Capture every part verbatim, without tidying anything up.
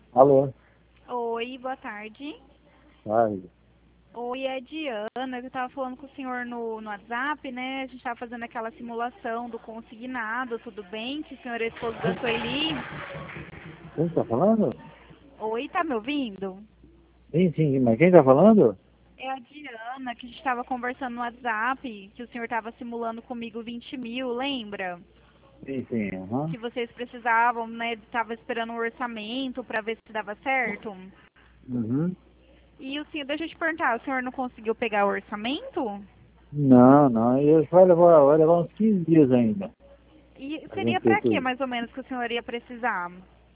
Alô? Oi, boa tarde. Ai, Oi, é a Diana. Eu estava falando com o senhor no, no WhatsApp, né? A gente estava fazendo aquela simulação do consignado, tudo bem? Que o senhor é esposo da Sueli. quem tá falando? Oi, tá me ouvindo? Sim, sim, mas quem tá falando? É a Diana, que a gente estava conversando no WhatsApp, que o senhor estava simulando comigo vinte mil, lembra? Sim, sim, aham. Que vocês precisavam, né? Estava esperando um orçamento para ver se dava certo. Uhum. E o senhor, deixa eu te perguntar, o senhor não conseguiu pegar o orçamento? Não, não, isso vai levar, vai levar uns quinze dias ainda. E A seria gente ter para quê, tudo. mais ou menos, que o senhor ia precisar?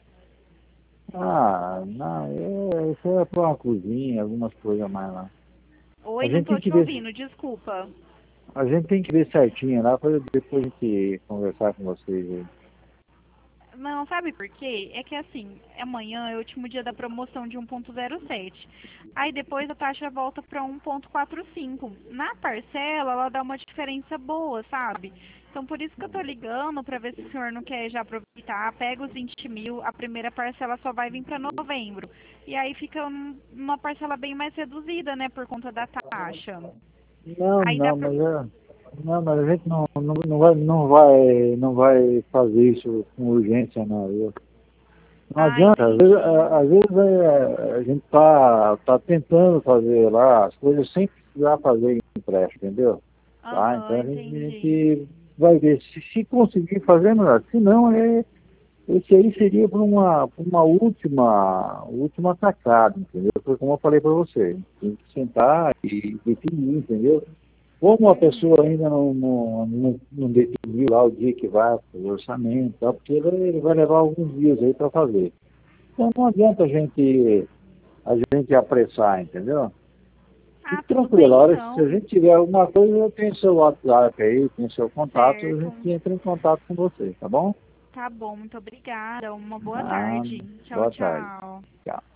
Ah, não, é, isso é pra uma cozinha, algumas coisas a mais lá. A Oi, não gente tem tô que te ver, ouvindo, desculpa. a gente tem que ver certinho lá para depois a gente conversar com vocês aí. Não, sabe por quê? É que assim, amanhã é o último dia da promoção de um ponto zero sete. Aí depois a taxa volta para um ponto quarenta e cinco. Na parcela, ela dá uma diferença boa, sabe? Então por isso que eu tô ligando para ver se o senhor não quer já aproveitar, pega os vinte mil, a primeira parcela só vai vir para novembro. E aí fica um- uma parcela bem mais reduzida, né, por conta da taxa. Não, Aí dá não, pra... mas é, não, mas a gente não, não, não vai, não vai, não vai fazer isso com urgência, não, viu? Não Ah, adianta, às vezes, entendi. a- às vezes é, a gente tá, tá tentando fazer lá as coisas sem precisar fazer empréstimo, entendeu? Tá? Então Aham, a gente, a entendi. gente vai ver se, se conseguir fazer melhor. Se não, é, esse aí seria para uma, pra uma última, última atacada, entendeu? Foi como eu falei para você, tem que sentar e definir, entendeu? Como a Uhum. pessoa ainda não, não, não, não definiu lá o dia que vai fazer o orçamento, tá? Porque ele, ele vai levar alguns dias aí para fazer. Então não adianta a gente, a gente apressar, entendeu? Ah, Fique tudo tranquilo, a bem hora que se a então. gente tiver alguma coisa, eu tenho seu WhatsApp aí, tenho seu contato, a Certo. gente entra em contato com você, tá bom? Tá bom, muito obrigada. Uma boa Ah, tarde. Tchau, boa tarde. tchau. Tchau.